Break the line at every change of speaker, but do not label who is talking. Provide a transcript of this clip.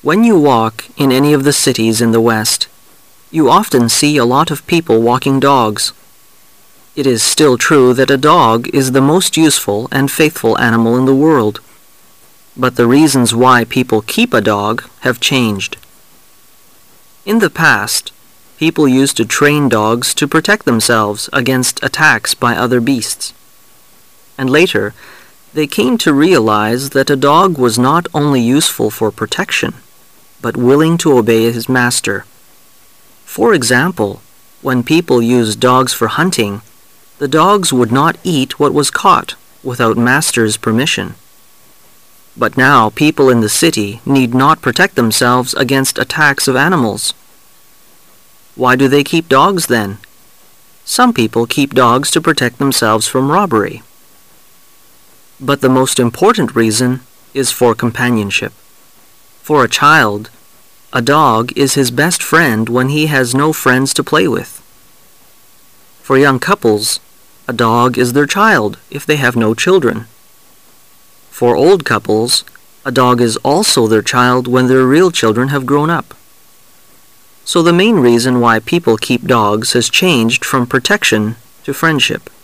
When you walk in any of the cities in the West, you often see a lot of people walking dogs. It is still true that a dog is the most useful and faithful animal in the world, but the reasons why people keep a dog have changed. In the past, people used to train dogs to protect themselves against attacks by other beasts. And later, they came to realize that a dog was not only useful for protection, but willing to obey his master. For example, when people used dogs for hunting, the dogs would not eat what was caught without master's permission. But now people in the city need not protect themselves against attacks of animals. Why do they keep dogs then? Some people keep dogs to protect themselves from robbery. But the most important reason is for companionship. For a child, a dog is his best friend when he has no friends to play with. For young couples, a dog is their child if they have no children. For old couples, a dog is also their child when their real children have grown up. So the main reason why people keep dogs has changed from protection to friendship.